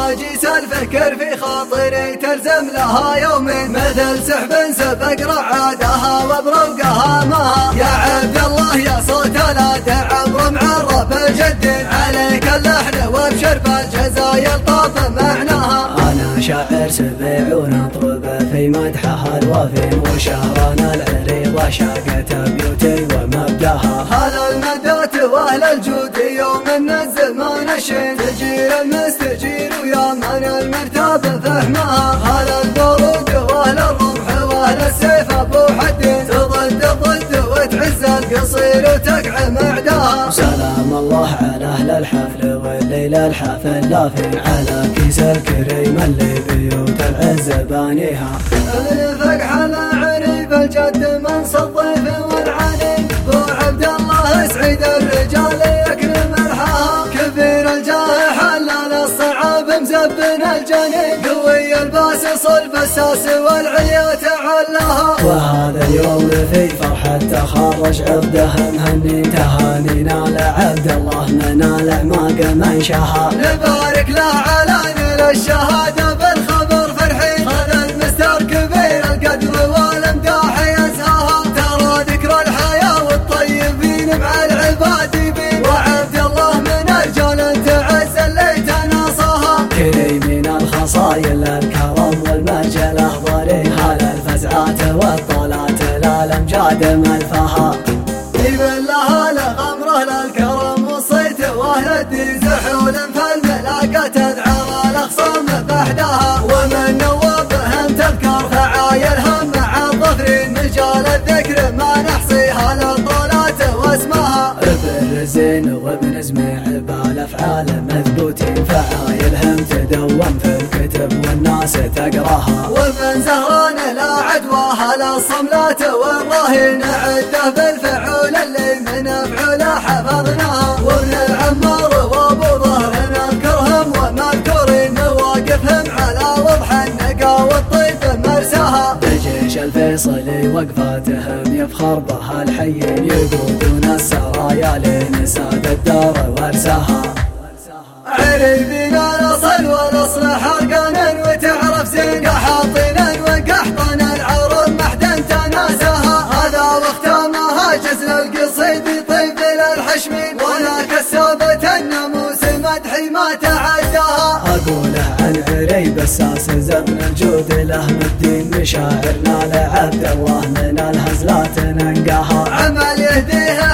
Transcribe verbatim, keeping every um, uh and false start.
هواجس الفكر في خاطري تلزم لها يومين، مثل سحب سبق رعادها وبروقها مها. يا عبد الله يا صوت لا تعبر معرف الجد، عليك اللحن وابشر بالجزايا الطاف معناها. أنا شاعر سبيع ونطرب في مدحها الوافي، وشهرنا العريضة شاقت بيوتي ومبداها. هلا المدات واهل الجود يوم من الزمان الشين، تجير المستجير ويا من المرتاب فهمها. هلا البرود واهل الرمح واهل السيف ابو حدين، تضد ضد وتعز القصير وتقع معداها. سلام الله على اهل الحفل والليله الحافل لافي، على كيس الكريم اللي بيوت العز بانيها. الفقح على عريف الجد منص الضيف والعنين، بو عبد الله سعيد الرجال يكرم الحها. كبير الجاه حلال الصعاب مزبن الجنين، قوي الباس صلب الساس والعليا تعلها. وهذا اليوم في فرحة تخرج عبده مهني، تهانينا لعبد الله منال ما من شها. نبارك له على نيل الشهادة بالخبر فرحين، هذا المستر كبير القدر والامداح يزهاها. ترى ذكر الحياة والطيبين مع العباد يبين، وعبد الله من الرجال تعز اللي تناصها. كريمين الخصايل الكرم والمجل اهضري، هذا الفزعات والطلات الامجاد ملفها. يبن لها لغمره للكرم والصيت واهل الدين، زحول فالملاقة تدعر الاخصام بحدها. ومن نوابهم تذكر فعايلهم مع الظفرين، رجال الذكر ما نحصيها للطولات واسمها. ابن زين وابن زميع بالافعال مثبوتين، فعايلهم تدوم في الكتب والناس تقراها. وابن زهران لا عدواها للصملات والرهين، عده بالفعول اللي من افعوله حفظناها. وابن العمار وابو ظهر نذكرهم ومذكورين، مواقفهم على وضح النقا والطيب مرساها. الجيش الفيصلي وقفاتهم يفخر بها الحيين، يقودون السرايا لنساد الدار وارساها. عريبنا نصل ونصل حرقنا وتعرف زين، قحاطنا وقحطنا العرب محدا تناساها. هذا واختامها جزل القصيد طيب للحشمين، وانا كسابة الناموس مدحي ما تعداها. اقوله عن عريب الساس زبن الجود له الدين، مشاعرنا لعبد الله من الهزلات ننقاها. عمل يهديها